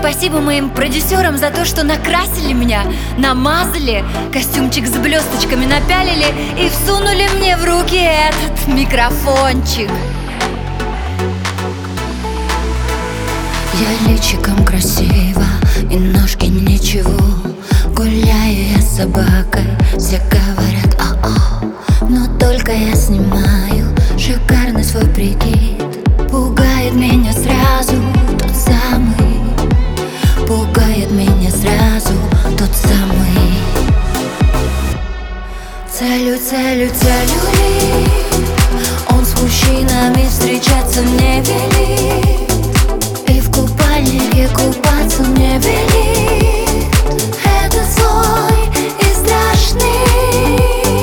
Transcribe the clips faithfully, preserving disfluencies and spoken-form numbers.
спасибо моим продюсерам за то, что накрасили меня, намазали, костюмчик с блесточками напялили и всунули мне в руки этот микрофончик. Я личиком красиво и ножки ничего. Гуляю я с собакой, все говорят о-о. Но только я снимаю шикарный свой прикид. Пугает меня сразу тот самый, пугает меня сразу тот самый. Целью, целью, целью ли он с мужчинами встречаться не велит, и в купальнике купаться не велит. Это злой и страшный.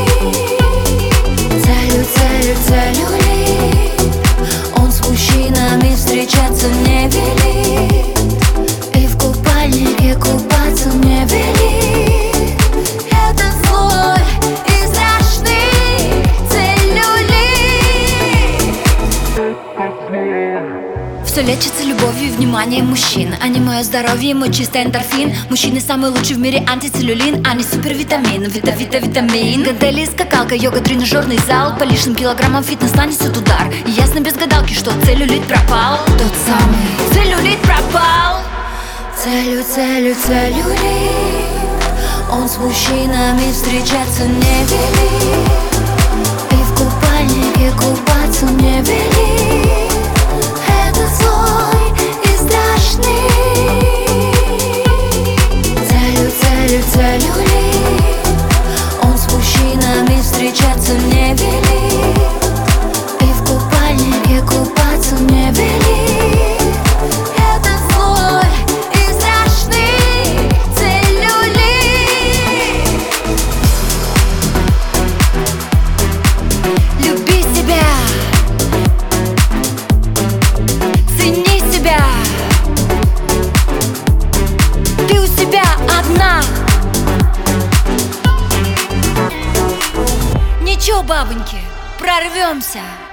Целью, целью, целью ли он с мужчинами встречаться не велит, и в купальнике купаться не велит. Это злой и страшный. Целью ли. Все лечится любовью и вниманием мужчин. Они мое здоровье, мой чистый эндорфин. Мужчины самый лучший в мире антицеллюлин. Они супервитамин, вита-вита-витамин. Гантели, скакалка, йога, тренажерный зал. По лишним килограммам фитнес нанесет удар. И ясно без гадалки, что целлюлит пропал. Тот самый Целлюлит пропал. Целью, целью, целью ли он с мужчинами встречаться не велит, и в купальнике купаться не велит. Это злой и страшный. Целью, целью, целью ли он с мужчинами встречаться не велит, и в купальнике купаться не велит. Это злой и страшный. Целью ли. Люби себя, цени себя. Ты у себя одна. Ничего, бабоньки, прорвемся.